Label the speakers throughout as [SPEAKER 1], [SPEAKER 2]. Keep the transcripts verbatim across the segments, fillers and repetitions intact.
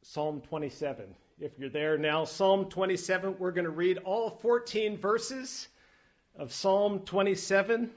[SPEAKER 1] Psalm twenty-seven. If you're there now, Psalm twenty-seven, we're going to read all fourteen verses of Psalm twenty-seven.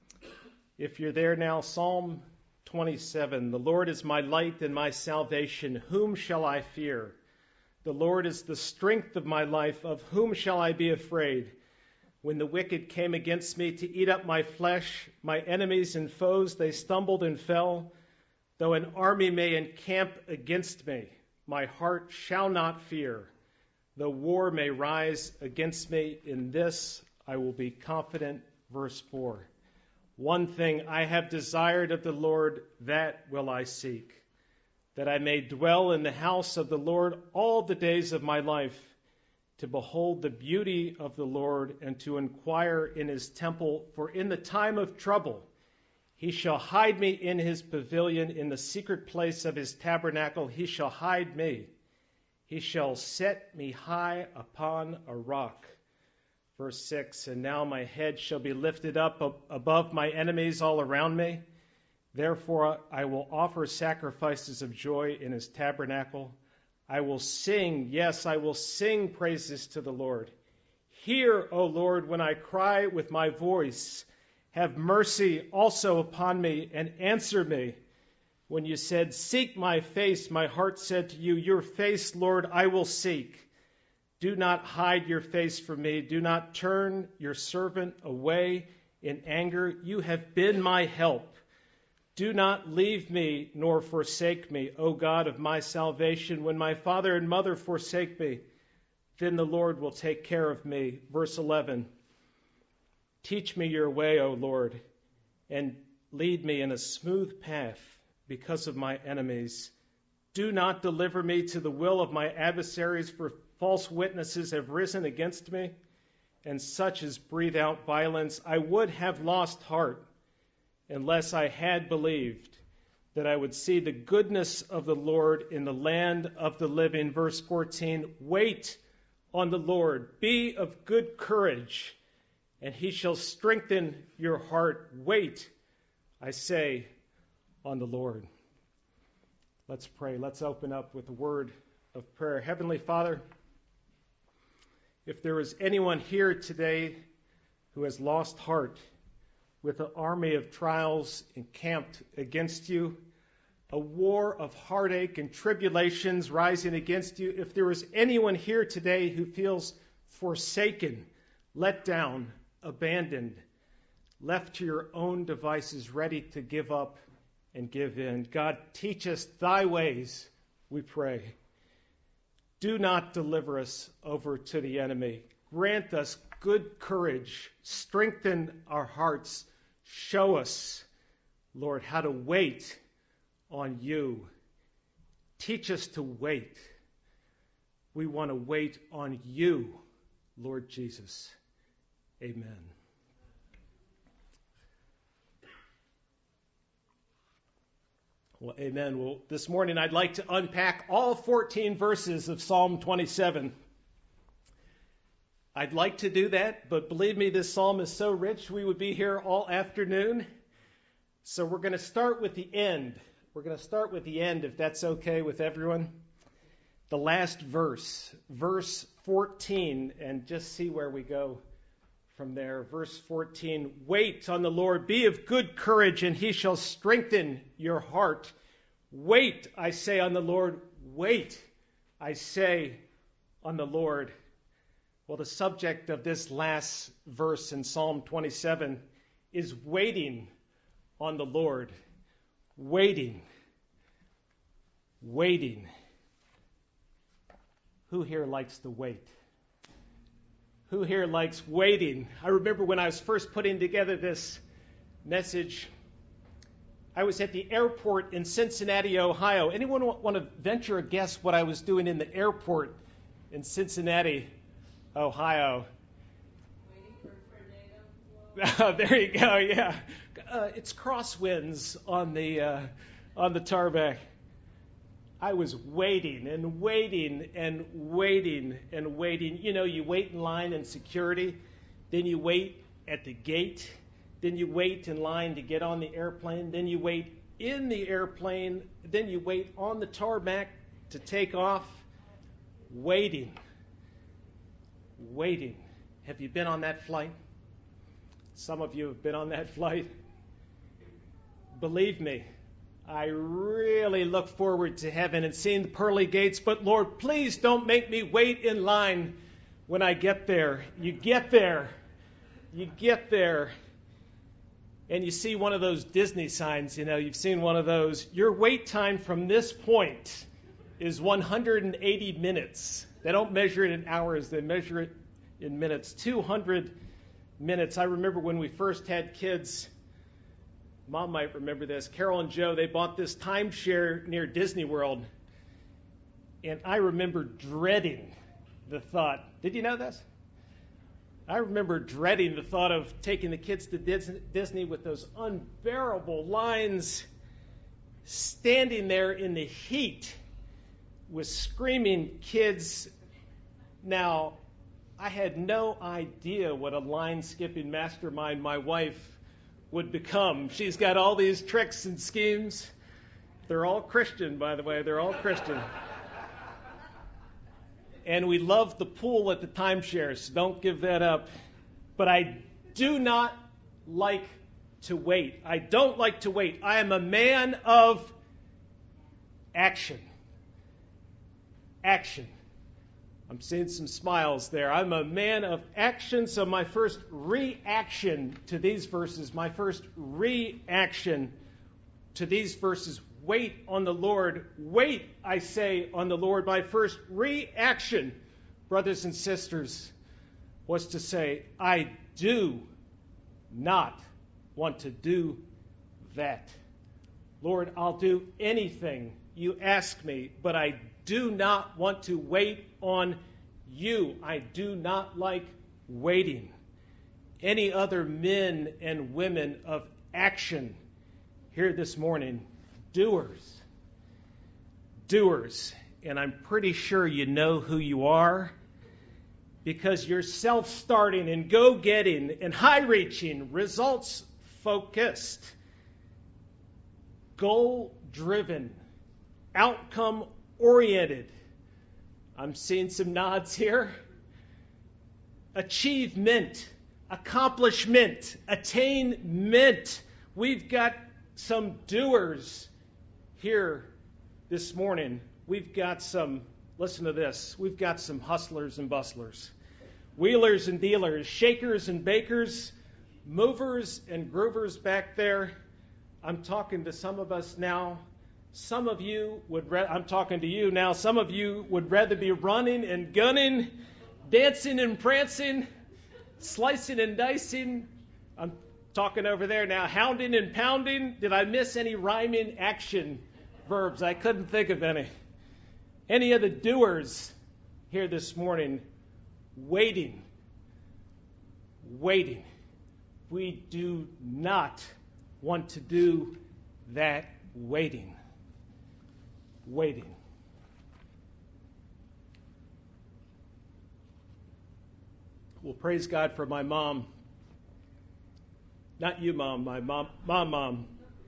[SPEAKER 1] If you're there now, Psalm twenty-seven. The Lord is my light and my salvation. Whom shall I fear? The Lord is the strength of my life. Of whom shall I be afraid? When the wicked came against me to eat up my flesh, my enemies and foes, they stumbled and fell. Though an army may encamp against me, my heart shall not fear. Though war may rise against me, in this I will be confident. Verse four. One thing I have desired of the Lord, that will I seek, that I may dwell in the house of the Lord all the days of my life, to behold the beauty of the Lord and to inquire in his temple. For in the time of trouble he shall hide me in his pavilion, in the secret place of his tabernacle he shall hide me. He shall set me high upon a rock. Verse six, and now my head shall be lifted up above my enemies all around me. Therefore I will offer sacrifices of joy in his tabernacle. I will sing, yes, I will sing praises to the Lord. Hear, O Lord, when I cry with my voice. Have mercy also upon me and answer me. When you said, seek my face, my heart said to you, your face, Lord, I will seek. Do not hide your face from me. Do not turn your servant away in anger. You have been my help. Do not leave me nor forsake me, O God of my salvation. When my father and mother forsake me, then the Lord will take care of me. Verse eleven. Teach me your way, O Lord, and lead me in a smooth path because of my enemies. Do not deliver me to the will of my adversaries, for false witnesses have risen against me, and such as breathe out violence. I would have lost heart unless I had believed that I would see the goodness of the Lord in the land of the living. Verse fourteen, wait on the Lord. Be of good courage, and he shall strengthen your heart. Wait, I say, on the Lord. Let's pray. Let's open up with a word of prayer. Heavenly Father, if there is anyone here today who has lost heart with an army of trials encamped against you, a war of heartache and tribulations rising against you, if there is anyone here today who feels forsaken, let down, abandoned, left to your own devices, ready to give up and give in, God, teach us thy ways, we pray. Do not deliver us over to the enemy. Grant us good courage. Strengthen our hearts. Show us, Lord, how to wait on you. Teach us to wait. We want to wait on you, Lord Jesus. Amen. Well, amen. Well, this morning I'd like to unpack all fourteen verses of Psalm twenty-seven. I'd like to do that, but believe me, this psalm is so rich we would be here all afternoon. So we're going to start with the end. We're going to start with the end, if that's okay with everyone. The last verse, verse fourteen, and just see where we go from there. Verse fourteen, wait on the Lord, be of good courage, and he shall strengthen your heart. Wait, I say, on the Lord. Wait, I say, on the Lord. Well, the subject of this last verse in Psalm twenty-seven is waiting on the Lord. Waiting. Waiting. Who here likes to wait? Who here likes waiting? I remember when I was first putting together this message, I was at the airport in Cincinnati, Ohio. Anyone want to venture a guess what I was doing in the airport in Cincinnati, Ohio?
[SPEAKER 2] Waiting for a tornado.
[SPEAKER 1] There you go, yeah. Uh, it's crosswinds on the uh, on the tarmac. I was waiting and waiting and waiting and waiting. You know, you wait in line in security, then you wait at the gate, then you wait in line to get on the airplane, then you wait in the airplane, then you wait on the tarmac, to take off. Waiting. Waiting. Have you been on that flight? Some of you have been on that flight. Believe me, I really look forward to heaven and seeing the pearly gates, but Lord, please don't make me wait in line when I get there. You get there. You get there. And you see one of those Disney signs, you know, you've seen one of those. Your wait time from this point is one hundred eighty minutes. They don't measure it in hours, they measure it in minutes. two hundred minutes. I remember when we first had kids, Mom might remember this, Carol and Joe, they bought this timeshare near Disney World. And I remember dreading the thought. Did you know this? I remember dreading the thought of taking the kids to Disney with those unbearable lines, standing there in the heat with screaming kids. Now, I had no idea what a line-skipping mastermind my wife would become. She's got all these tricks and schemes. They're all Christian, by the way. They're all Christian. And we love the pool at the timeshare, so don't give that up. But I do not like to wait. I don't like to wait. I am a man of action. Action. I'm seeing some smiles there. I'm a man of action, so my first reaction to these verses, my first reaction to these verses, wait on the Lord. Wait, I say, on the Lord. My first reaction, brothers and sisters, was to say, I do not want to do that. Lord, I'll do anything you ask me, but I do not want to wait on you. I do not like waiting. Any other men and women of action here this morning? Doers. Doers. And I'm pretty sure you know who you are, because you're self-starting and go-getting and high-reaching, results-focused, goal-driven, outcome-oriented. I'm seeing some nods here. Achievement, accomplishment, attainment. We've got some doers here this morning. We've got some, listen to this, we've got some hustlers and bustlers, wheelers and dealers, shakers and bakers, movers and groovers back there. I'm talking to some of us now. Some of you would, ra- I'm talking to you now, some of you would rather be running and gunning, dancing and prancing, slicing and dicing. I'm talking over there now, hounding and pounding. Did I miss any rhyming action verbs? I couldn't think of any. Any of the doers here this morning? Waiting. Waiting. We do not want to do that waiting. Waiting. Well, praise God for my mom. Not you, Mom, my mom, mom, mom.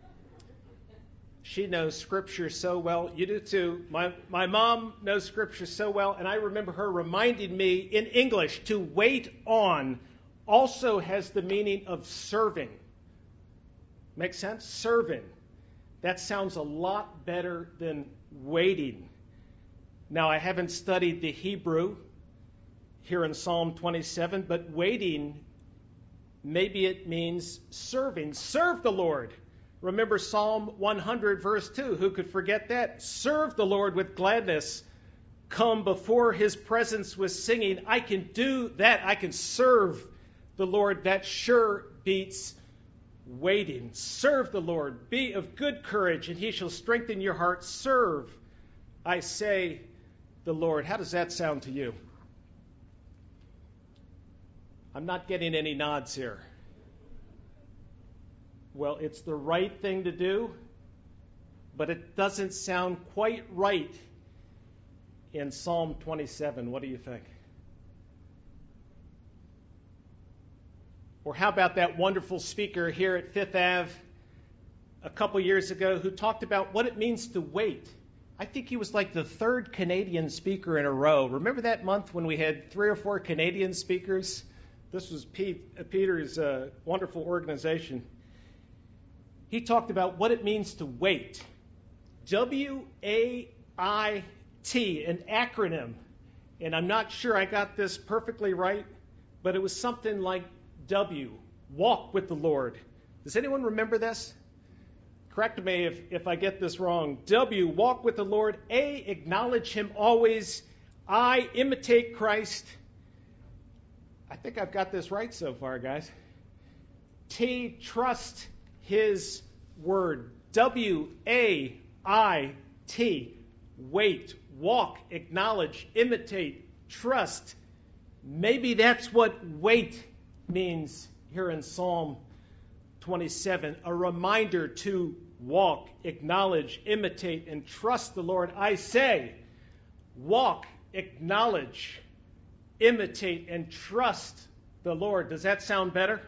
[SPEAKER 1] She knows Scripture so well. You do too. My, my mom knows Scripture so well, and I remember her reminding me in English, to wait on also has the meaning of serving. Make sense? Serving. That sounds a lot better than waiting. Now, I haven't studied the Hebrew here in Psalm twenty-seven, but waiting, maybe it means serving. Serve the Lord. Remember Psalm one hundred, verse two. Who could forget that? Serve the Lord with gladness. Come before his presence with singing. I can do that. I can serve the Lord. That sure beats waiting. Serve the Lord. Be of good courage, and he shall strengthen your heart. Serve, I say, the Lord. How does that sound to you? I'm not getting any nods here. Well, it's the right thing to do, but it doesn't sound quite right in Psalm twenty-seven. What do you think? Or how about that wonderful speaker here at Fifth Avenue a couple years ago who talked about what it means to wait? I think he was like the third Canadian speaker in a row. Remember that month when we had three or four Canadian speakers? This was Pete, Peter's uh, wonderful organization. He talked about what it means to wait. W A I T, an acronym. And I'm not sure I got this perfectly right, but it was something like W, walk with the Lord. Does anyone remember this? Correct me if, if I get this wrong. W, walk with the Lord. A, acknowledge him always. I, imitate Christ. I think I've got this right so far, guys. T, trust his word. W, A, I, T. Wait, walk, acknowledge, imitate, trust. Maybe that's what wait means here in Psalm twenty-seven. A reminder to walk, acknowledge, imitate, and trust the Lord. I say, walk, acknowledge, imitate, and trust the Lord. Does that sound better?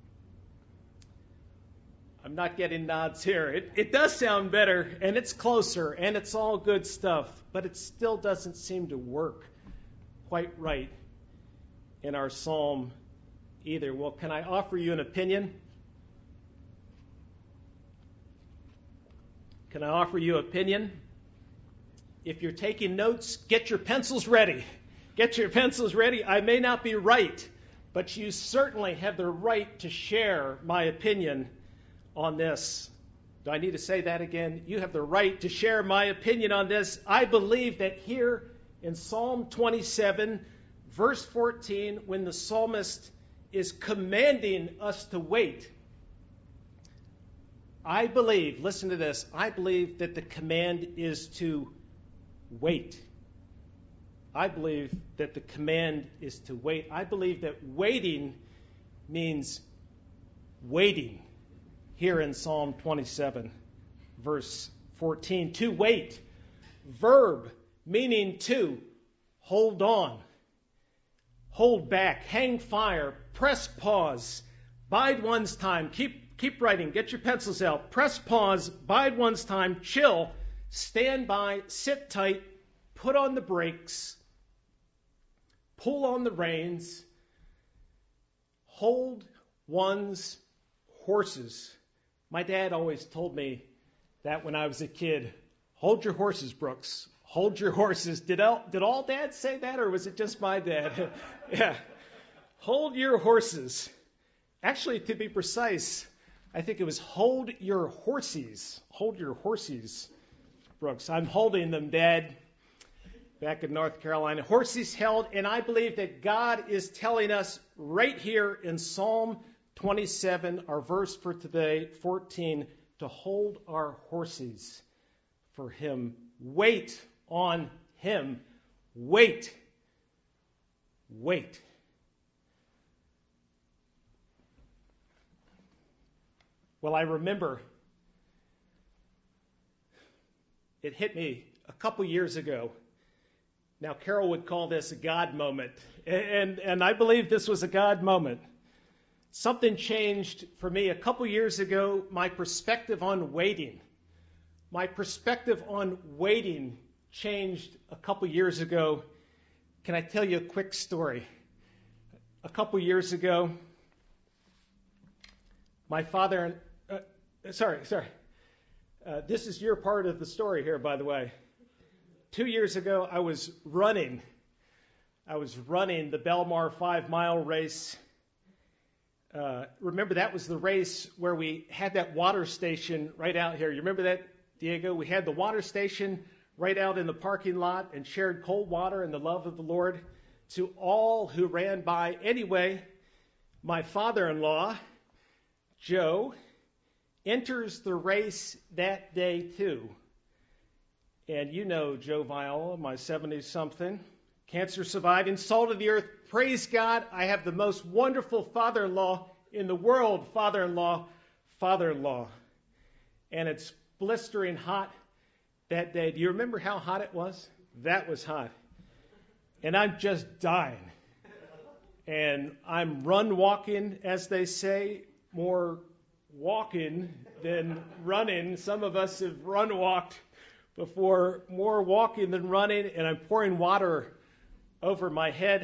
[SPEAKER 1] I'm not getting nods here. It, it does sound better, and it's closer, and it's all good stuff, but it still doesn't seem to work quite right in our psalm either. Well, can I offer you an opinion? Can I offer you an opinion? If you're taking notes, get your pencils ready. Get your pencils ready. I may not be right, but you certainly have the right to share my opinion on this. Do I need to say that again? You have the right to share my opinion on this. I believe that here in Psalm twenty-seven, verse fourteen, when the psalmist is commanding us to wait, I believe, listen to this, I believe that the command is to wait. I believe that the command is to wait. I believe that waiting means waiting. Here in Psalm twenty-seven, verse fourteen, to wait. Verb, meaning to hold on, hold back, hang fire, press pause, bide one's time. Keep, keep writing, get your pencils out. Press pause, bide one's time, chill, stand by, sit tight, put on the brakes, pull on the reins, hold one's horses. My dad always told me that when I was a kid. Hold your horses, Brooks. Hold your horses. Did all, did all dads say that, or was it just my dad? Yeah. Hold your horses. Actually, to be precise, I think it was hold your horsies. Hold your horsies, Brooks. I'm holding them, Dad, back in North Carolina. Horses held, and I believe that God is telling us right here in Psalm twenty-seven, our verse for today, fourteen, to hold our horses for him. Wait on him. Wait. Wait. Well, I remember it hit me a couple years ago. Now, Carol would call this a God moment, and, and I believe this was a God moment. Something changed for me a couple years ago, my perspective on waiting. My perspective on waiting changed a couple years ago. Can I tell you a quick story? A couple years ago, my father, uh, sorry, sorry. Uh, this is your part of the story here, by the way. Two years ago, I was running. I was running the Belmar five-mile race. Uh, remember, that was the race where we had that water station right out here. You remember that, Diego? We had the water station right out in the parking lot and shared cold water and the love of the Lord to all who ran by. Anyway, my father-in-law, Joe, enters the race that day too. And you know Joe Viola, my seventy-something, cancer surviving, salt of the earth. Praise God, I have the most wonderful father-in-law in the world, father-in-law, father-in-law. And it's blistering hot that day. Do you remember how hot it was? That was hot. And I'm just dying. And I'm run walking, as they say, more walking than running. Some of us have run walked before more walking than running, and I'm pouring water over my head.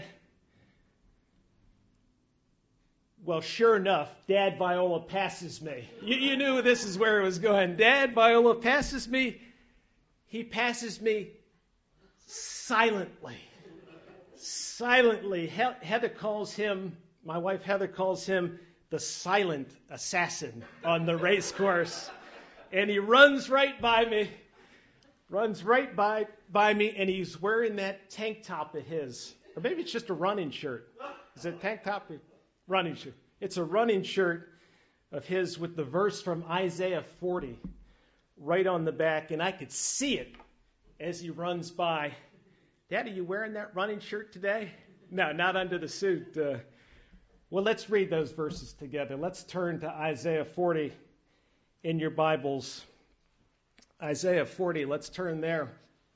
[SPEAKER 1] Well, sure enough, Dad Viola passes me. You, you knew this is where it was going. Dad Viola passes me. He passes me silently. Silently. He- Heather calls him, my wife Heather calls him the silent assassin on the race course. And he runs right by me, runs right by, by me, and he's wearing that tank top of his. Or maybe it's just a running shirt. Is it a tank top or running shirt? It's a running shirt of his with the verse from Isaiah forty right on the back, and I could see it as he runs by. Dad, are you wearing that running shirt today? No, not under the suit. Uh, well, let's read those verses together. Let's turn to Isaiah forty in your Bibles. Isaiah forty, let's turn there.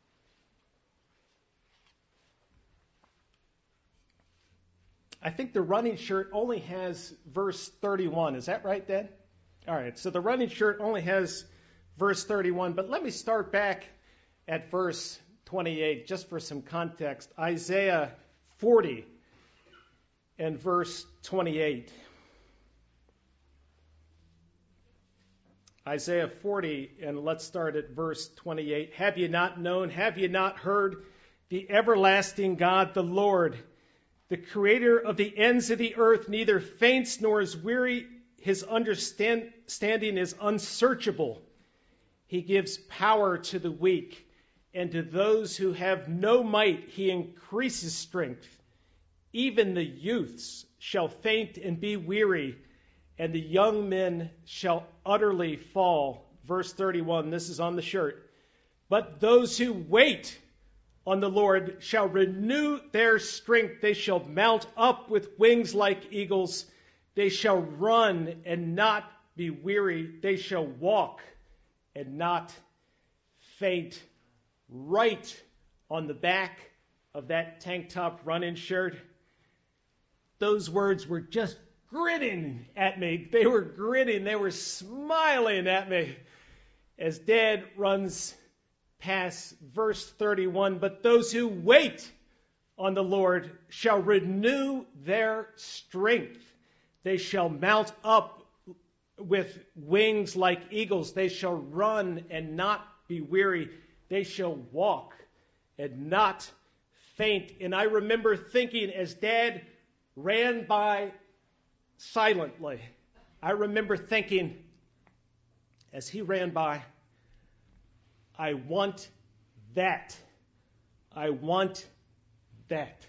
[SPEAKER 1] I think the running shirt only has verse thirty-one. Is that right, Dad? All right, so the running shirt only has verse thirty-one, but let me start back at verse twenty-eight, just for some context. Isaiah forty and verse twenty-eight. Isaiah forty, and let's start at verse twenty-eight. Have you not known, have you not heard, the everlasting God, the Lord, the creator of the ends of the earth, neither faints nor is weary. His understanding is unsearchable. He gives power to the weak, and to those who have no might he increases strength. Even the youths shall faint and be weary, and the young men shall utterly fall. Verse thirty-one, this is on the shirt. But those who wait on the Lord shall renew their strength. They shall mount up with wings like eagles. They shall run and not be weary. They shall walk and not faint. Right on the back of that tank top running shirt, those words were just grinning at me. They were grinning. They were smiling at me as Dad runs past verse thirty-one. But those who wait on the Lord shall renew their strength. They shall mount up with wings like eagles. They shall run and not be weary. They shall walk and not faint. And I remember thinking as Dad ran by silently, I remember thinking as he ran by, I want that. I want that.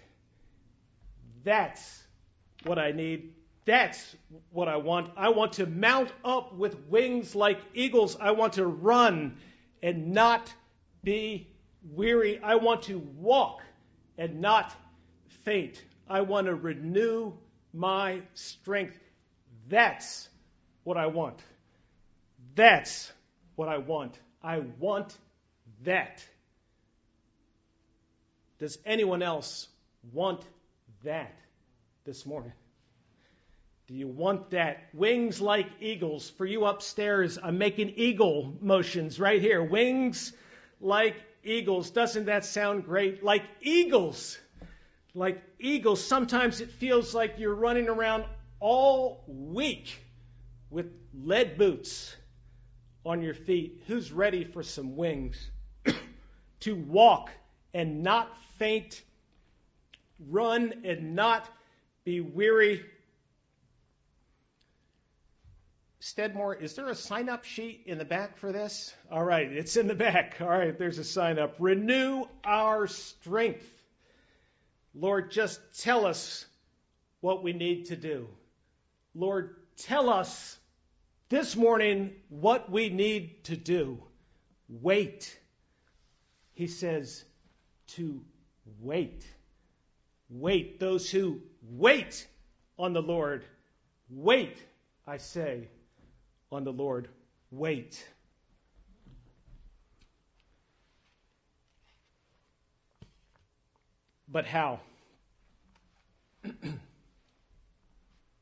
[SPEAKER 1] That's what I need. That's what I want. I want to mount up with wings like eagles. I want to run and not be weary. I want to walk and not faint. I want to renew my strength. That's what I want. That's what I want. I want that. Does anyone else want that this morning? Do you want that? Wings like eagles. For you upstairs, I'm making eagle motions right here. Wings like eagles. Doesn't that sound great? Like eagles. Like eagles. Sometimes it feels like you're running around all week with lead boots on your feet. Who's ready for some wings? To walk and not faint. Run and not be weary. Steadmore, is there a sign-up sheet in the back for this? All right, it's in the back. All right, there's a sign-up. Renew our strength. Lord, just tell us what we need to do. Lord, tell us this morning what we need to do. Wait. He says to wait. Wait. Those who wait on the Lord. Wait, I say, on the Lord. Wait. But how?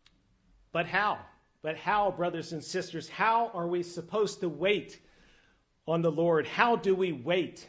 [SPEAKER 1] But how? But how, brothers and sisters, how are we supposed to wait on the Lord. How do we wait?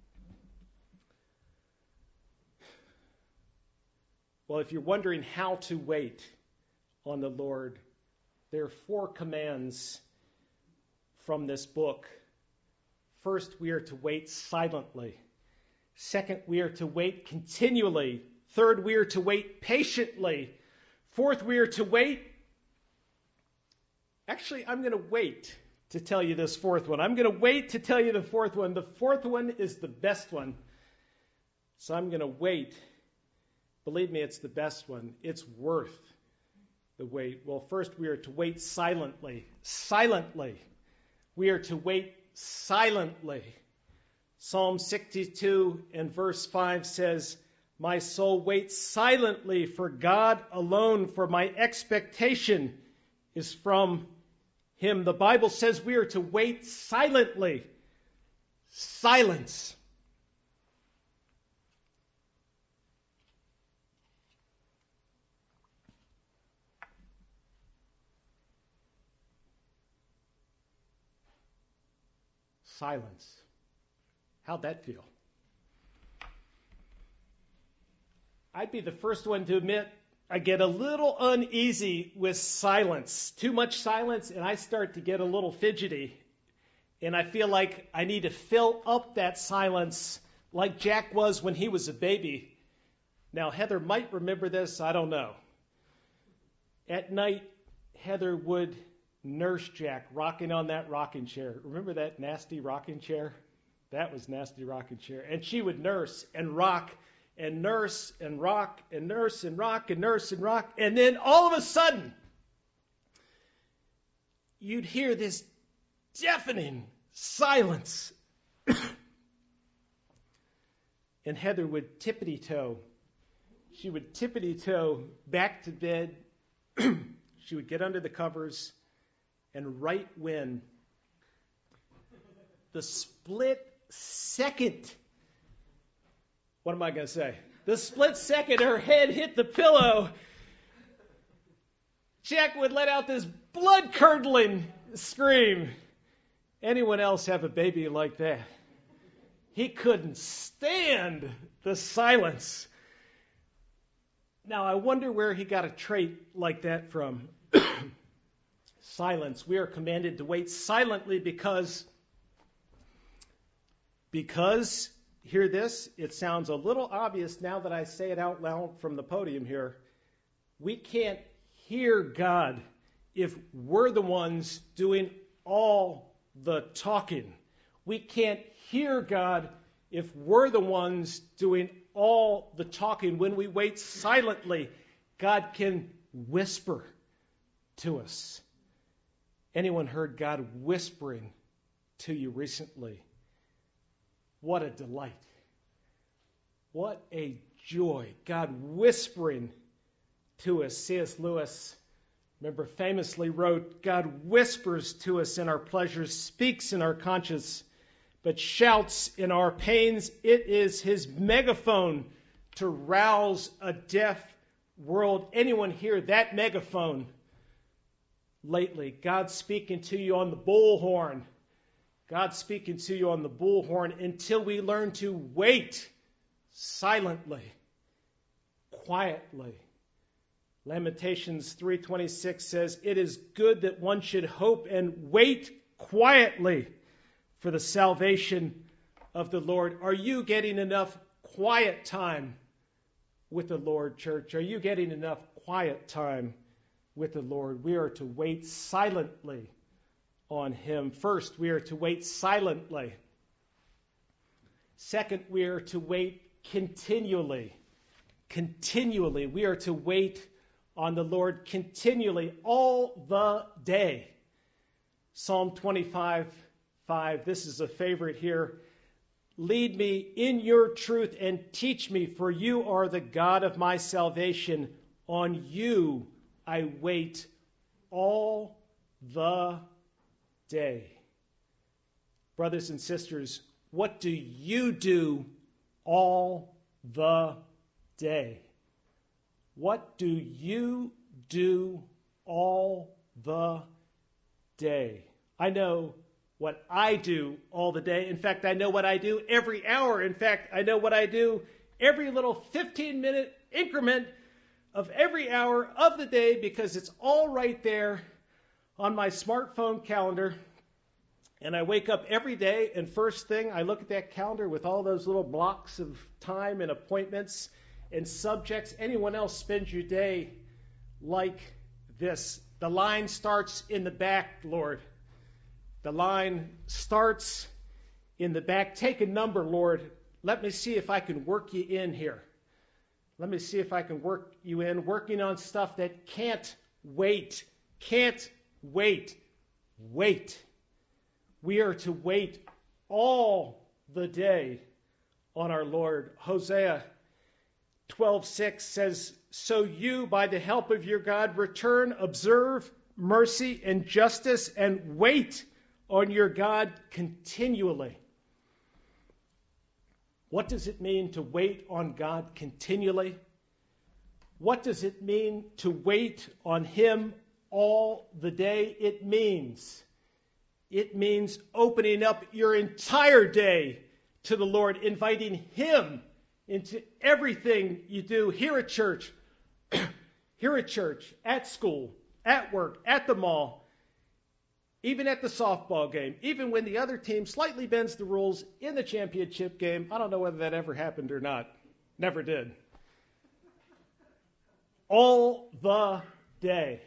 [SPEAKER 1] Well, if you're wondering how to wait on the Lord, there are four commands from this book. First, we are to wait silently. Second, we are to wait continually. Third, we are to wait patiently. Fourth, we are to wait. Actually, I'm going to wait to tell you this fourth one. I'm going to wait to tell you the fourth one. The fourth one is the best one. So I'm going to wait. Believe me, it's the best one. It's worth the wait. Well, first, we are to wait silently. Silently. We are to wait silently. Psalm sixty-two and verse five says, "My soul waits silently for God alone, for my expectation is from Him." The Bible says we are to wait silently. Silence. Silence. How'd that feel? I'd be the first one to admit I get a little uneasy with silence. Too much silence, and I start to get a little fidgety. And I feel like I need to fill up that silence like Jack was when he was a baby. Now, Heather might remember this. I don't know. At night, Heather would nurse Jack, rocking on that rocking chair. Remember that nasty rocking chair? That was nasty rocking chair. And she would nurse and rock and nurse and rock and nurse and rock and nurse and rock. And then all of a sudden, you'd hear this deafening silence. And Heather would tippity-toe. She would tippity-toe back to bed. She would get under the covers. And right when the split second, what am I going to say? The split second her head hit the pillow, Jack would let out this blood-curdling scream. Anyone else have a baby like that? He couldn't stand the silence. Now, I wonder where he got a trait like that from. Silence. We are commanded to wait silently because, because, hear this, it sounds a little obvious now that I say it out loud from the podium here. We can't hear God if we're the ones doing all the talking. We can't hear God if we're the ones doing all the talking. When we wait silently, God can whisper to us. Anyone heard God whispering to you recently? What a delight. What a joy. God whispering to us. C S Lewis, remember, famously wrote, "God whispers to us in our pleasures, speaks in our conscience, but shouts in our pains. It is His megaphone to rouse a deaf world." Anyone hear that megaphone lately? God's speaking to you on the bullhorn. God's speaking to you on the bullhorn until we learn to wait silently, quietly. Lamentations three twenty-six says, "It is good that one should hope and wait quietly for the salvation of the Lord." Are you getting enough quiet time with the Lord, church? Are you getting enough quiet time with the Lord? We are to wait silently on Him. First, we are to wait silently. Second, we are to wait continually. Continually. We are to wait on the Lord continually, all the day. Psalm twenty-five, five. This is a favorite here. "Lead me in your truth and teach me, for you are the God of my salvation. On you I wait all the day." Brothers and sisters, what do you do all the day? What do you do all the day? I know what I do all the day. In fact, I know what I do every hour. In fact, I know what I do every little fifteen-minute increment of every hour of the day because it's all right there on my smartphone calendar. And I wake up every day, and first thing, I look at that calendar with all those little blocks of time and appointments and subjects. Anyone else spends your day like this? The line starts in the back, Lord. The line starts in the back. Take a number, Lord. Let me see if I can work you in here. Let me see if I can work you in, working on stuff that can't wait. Can't wait. Wait. We are to wait all the day on our Lord. Hosea twelve six says, so you, by the help of your God, return, observe mercy and justice, and wait on your God continually. What does it mean to wait on God continually? What does it mean to wait on Him all the day? It means, it means opening up your entire day to the Lord, inviting Him into everything you do here at church, here at church, at school, at work, at the mall, even at the softball game, even when the other team slightly bends the rules in the championship game. I don't know whether that ever happened or not. Never did. All the day.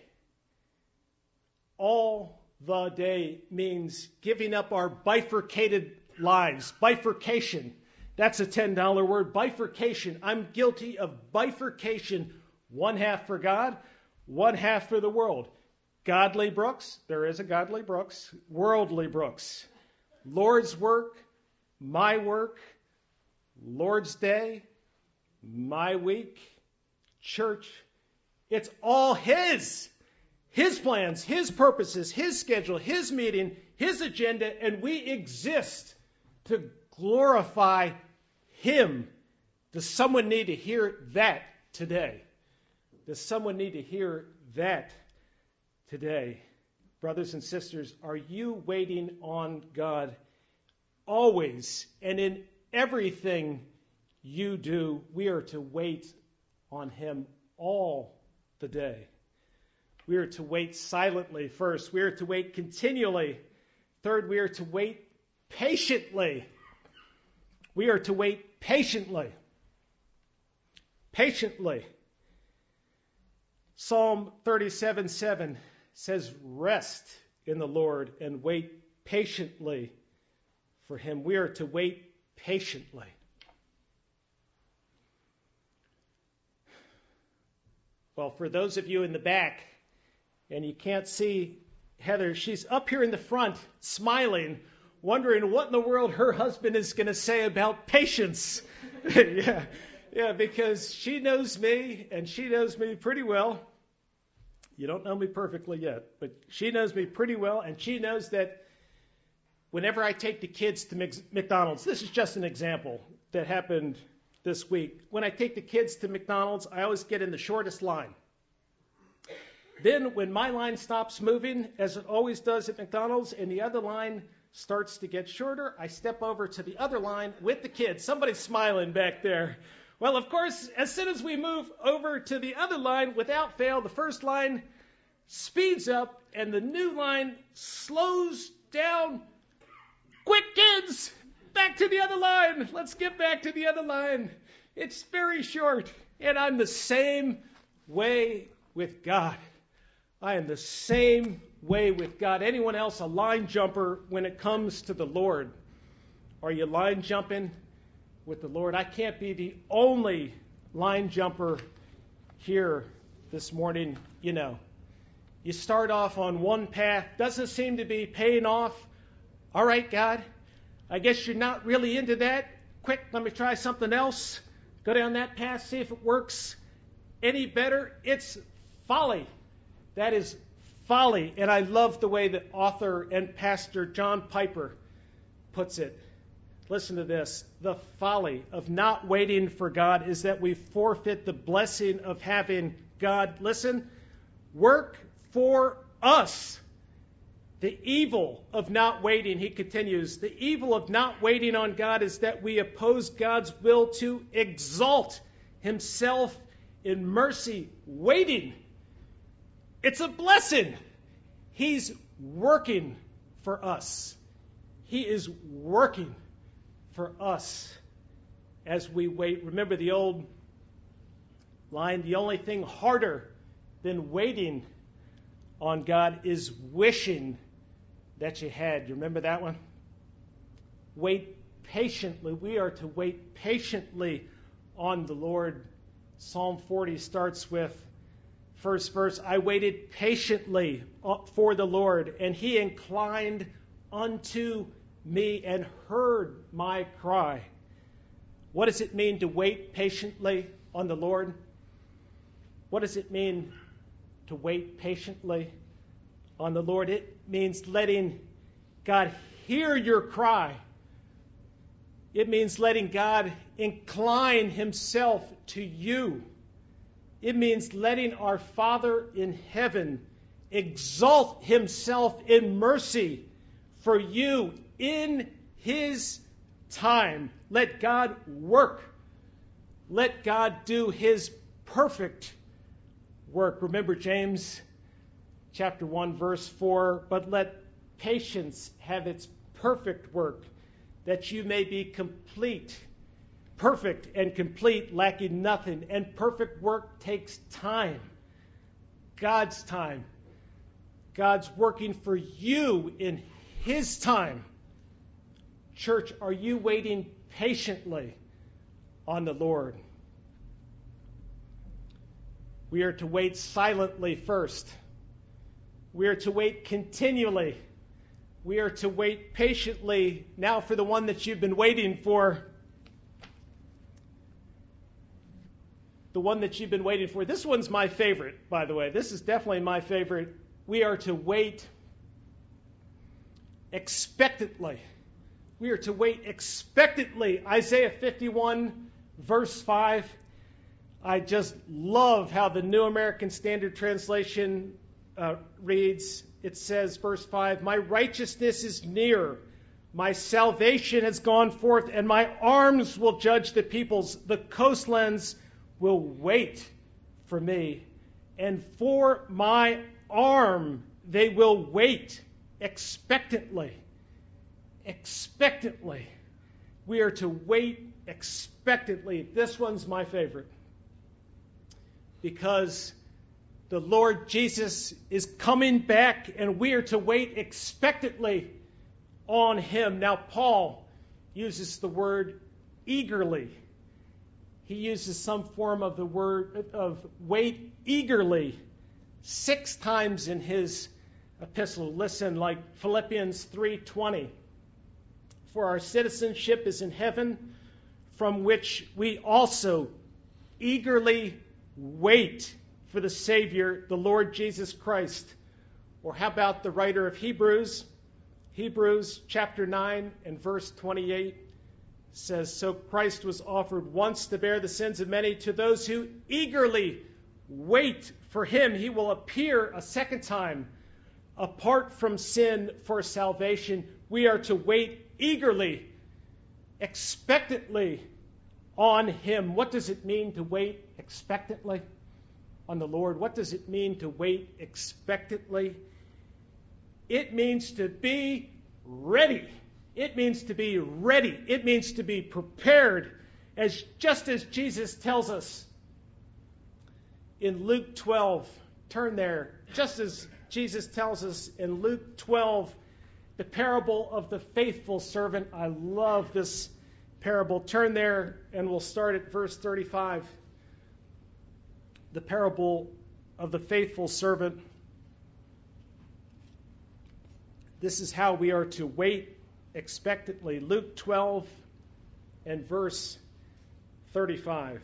[SPEAKER 1] All the day means giving up our bifurcated lives. Bifurcation. That's a ten dollar word. Bifurcation. I'm guilty of bifurcation. One half for God, one half for the world. Godly Brooks, there is a godly Brooks. Worldly Brooks. Lord's work, my work. Lord's day, my week. Church. It's all His. His plans, His purposes, His schedule, His meeting, His agenda, and we exist to glorify Him. Does someone need to hear that today? Does someone need to hear that today? Brothers and sisters, are you waiting on God always and in everything you do? We are to wait on Him all the day. We are to wait silently first. We are to wait continually. Third, we are to wait patiently. We are to wait patiently. Patiently. Psalm thirty-seven seven says, rest in the Lord and wait patiently for Him. We are to wait patiently. Well, for those of you in the back, and you can't see Heather, she's up here in the front smiling, wondering what in the world her husband is going to say about patience. yeah, yeah, because she knows me, and she knows me pretty well. You don't know me perfectly yet, but she knows me pretty well, and she knows that whenever I take the kids to McDonald's, this is just an example that happened this week. When I take the kids to McDonald's, I always get in the shortest line. Then when my line stops moving, as it always does at McDonald's, and the other line starts to get shorter, I step over to the other line with the kids. Somebody's smiling back there. Well, of course, as soon as we move over to the other line, without fail, the first line speeds up and the new line slows down. Quick, kids! Back to the other line. Let's get back to the other line. It's very short. And I'm the same way with God. I am the same way with God. Anyone else a line jumper when it comes to the Lord? Are you line jumping with the Lord? I can't be the only line jumper here this morning. You know, you start off on one path, doesn't seem to be paying off. All right, God, I guess you're not really into that. Quick, let me try something else. Go down that path, see if it works any better. It's folly. That is folly. And I love the way the author and pastor John Piper puts it. Listen to this. The folly of not waiting for God is that we forfeit the blessing of having God, listen, work for us. The evil of not waiting, he continues, the evil of not waiting on God is that we oppose God's will to exalt himself in mercy. Waiting, it's a blessing. He's working for us. He is working for us as we wait. Remember the old line, the only thing harder than waiting on God is wishing that you had. You remember that one? Wait patiently. We are to wait patiently on the Lord. Psalm forty starts with, first verse, I waited patiently for the Lord, and he inclined unto me and heard my cry. What does it mean to wait patiently on the Lord? What does it mean to wait patiently on the Lord? It means letting God hear your cry. It means letting God incline himself to you. It means letting our Father in heaven exalt himself in mercy for you in his time. Let God work. Let God do his perfect work. Remember James chapter one, verse four, but let patience have its perfect work, that you may be complete, perfect and complete, lacking nothing. And perfect work takes time. God's time. God's working for you in his time. Church, are you waiting patiently on the Lord? We are to wait silently first. We are to wait continually. We are to wait patiently now for the one that you've been waiting for. The one that you've been waiting for. This one's my favorite, by the way. This is definitely my favorite. We are to wait expectantly. We are to wait expectantly. Isaiah fifty-one, verse five. I just love how the New American Standard Translation uh, reads. It says, verse five, my righteousness is near. My salvation has gone forth, and my arms will judge the peoples. The coastlands will wait for me, and for my arm they will wait expectantly. Expectantly. We are to wait expectantly. This one's my favorite, because the Lord Jesus is coming back, and we are to wait expectantly on him. Now, Paul uses the word eagerly. He uses some form of the word of wait eagerly six times in his epistle. Listen, like Philippians three twenty. For our citizenship is in heaven, from which we also eagerly wait for the Savior, the Lord Jesus Christ. Or how about the writer of Hebrews? Hebrews chapter nine and verse twenty-eight says, so Christ was offered once to bear the sins of many. To those who eagerly wait for him, he will appear a second time apart from sin for salvation. We are to wait eagerly, expectantly on him. What does it mean to wait expectantly on the Lord? What does it mean to wait expectantly? It means to be ready. It means to be ready. It means to be prepared, as just as Jesus tells us in Luke twelve. Turn there. Just as Jesus tells us in Luke twelve, the parable of the faithful servant. I love this parable. Turn there, and we'll start at verse thirty-five. The parable of the faithful servant. This is how we are to wait expectantly. Luke twelve and verse thirty-five.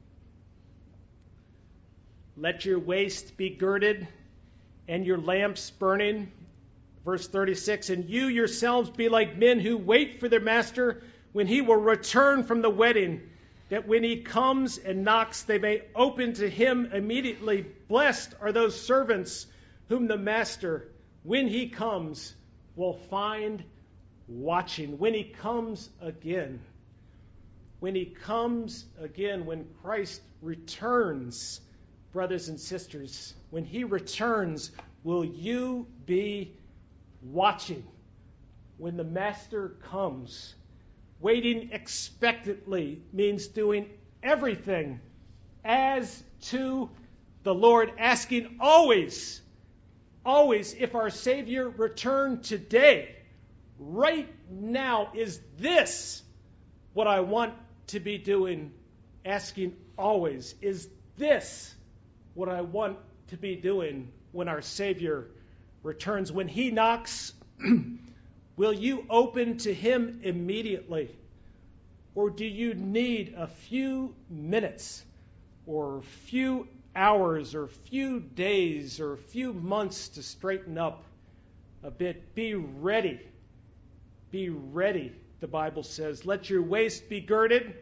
[SPEAKER 1] Let your waist be girded and your lamps burning. Verse thirty-six. And you yourselves be like men who wait for their master when he will return from the wedding, that when he comes and knocks, they may open to him immediately. Blessed are those servants whom the master, when he comes, will find watching. When he comes again, when he comes again, when Christ returns, brothers and sisters, when he returns, will you be watching? When the Master comes, waiting expectantly means doing everything as to the Lord, asking always, always, if our Savior returned today, right now, is this what I want to be doing? Asking always, is this what I want to be doing when our Savior returns? When he knocks, will you open to him immediately? Or do you need a few minutes or a few hours or a few days or a few months to straighten up a bit? Be ready. Be ready, the Bible says. Let your waist be girded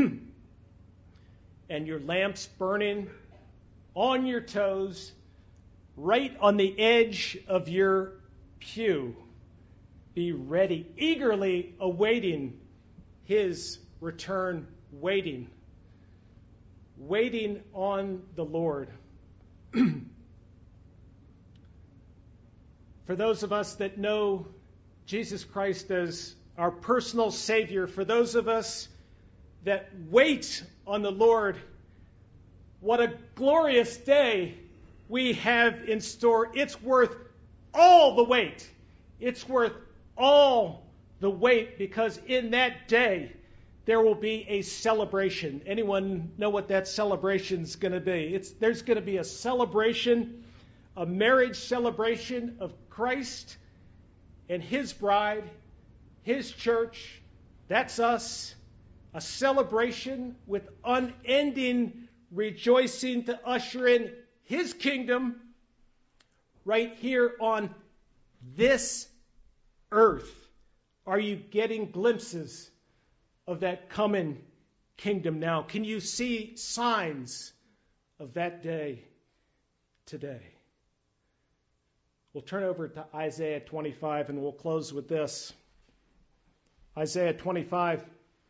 [SPEAKER 1] and your lamps burning on your toes, right on the edge of your pew. Be ready, eagerly awaiting his return, waiting, waiting on the Lord. For those of us that know Jesus Christ as our personal Savior, for those of us that wait on the Lord, what a glorious day we have in store. It's worth all the wait. It's worth all the wait, because in that day there will be a celebration. Anyone know what that celebration's going to be? It's there's going to be a celebration, a marriage celebration of Christ and his bride, his church. That's us. A celebration with unending rejoicing to usher in his kingdom right here on this earth. Are you getting glimpses of that coming kingdom now? Can you see signs of that day today? We'll turn over to Isaiah twenty-five and we'll close with this. Isaiah twenty-five.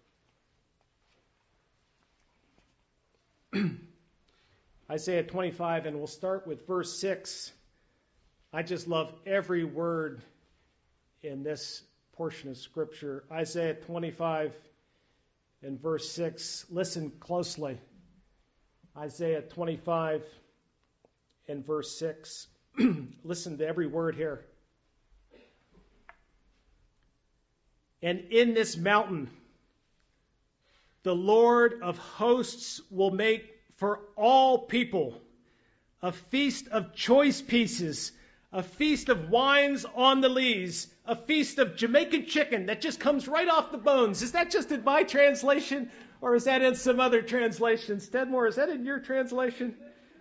[SPEAKER 1] Isaiah twenty-five, and we'll start with verse six. I just love every word in this portion of Scripture. Isaiah twenty-five and verse six. Listen closely. Isaiah twenty-five and verse six. Listen to every word here. And in this mountain, the Lord of hosts will make for all people a feast of choice pieces, a feast of wines on the lees, a feast of Jamaican chicken that just comes right off the bones. Is that just in my translation, or is that in some other translations? Tedmore, is that in your translation?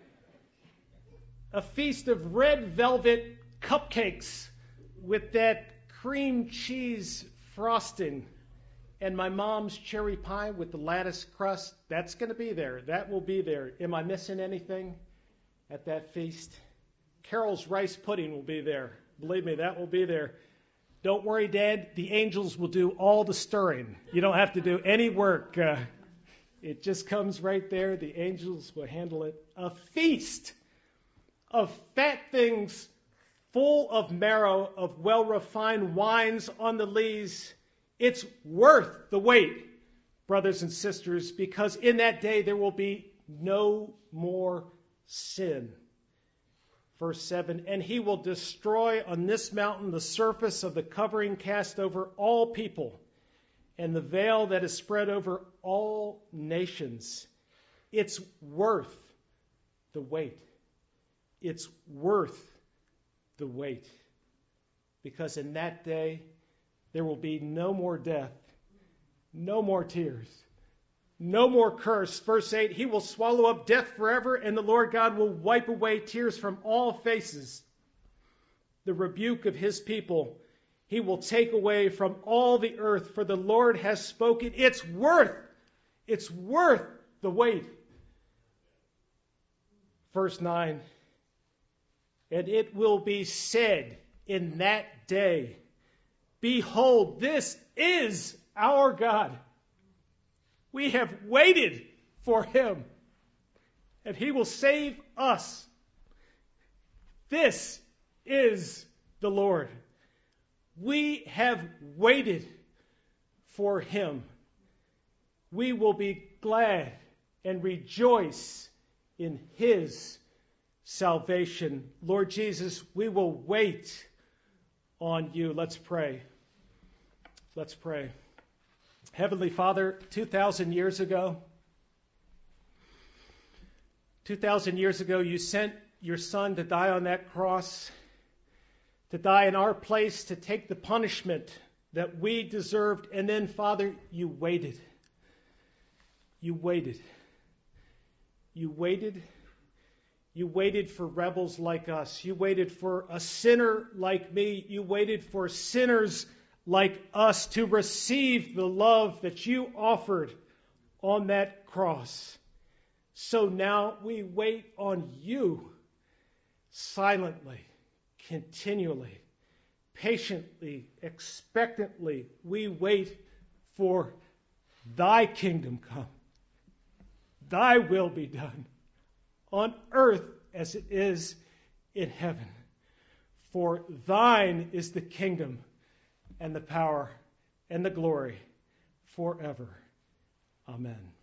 [SPEAKER 1] A feast of red velvet cupcakes with that cream cheese frosting. And my mom's cherry pie with the lattice crust, that's going to be there. That will be there. Am I missing anything at that feast? Carol's rice pudding will be there. Believe me, that will be there. Don't worry, Dad. The angels will do all the stirring. You don't have to do any work. Uh, it just comes right there. The angels will handle it. A feast of fat things full of marrow, of well-refined wines on the lees. It's worth the wait, brothers and sisters, because in that day there will be no more sin. Verse seven, and he will destroy on this mountain the surface of the covering cast over all people, and the veil that is spread over all nations. It's worth the wait. It's worth the wait. Because in that day, there will be no more death, no more tears, no more curse. Verse eight, he will swallow up death forever, and the Lord God will wipe away tears from all faces. The rebuke of his people he will take away from all the earth, for the Lord has spoken. It's worth, it's worth the wait. Verse nine, and it will be said in that day, behold, this is our God. We have waited for him, and he will save us. This is the Lord. We have waited for him. We will be glad and rejoice in his salvation. Lord Jesus, we will wait on you. Let's pray. Let's pray. Heavenly Father, two thousand years ago, two thousand years ago, you sent your Son to die on that cross, to die in our place, to take the punishment that we deserved. And then, Father, you waited. You waited. You waited. You waited for rebels like us. You waited for a sinner like me. You waited for sinners like us to receive the love that you offered on that cross. So now we wait on you silently, continually, patiently, expectantly. We wait for thy kingdom come. Thy will be done on earth as it is in heaven. For thine is the kingdom and the power and the glory forever. Amen.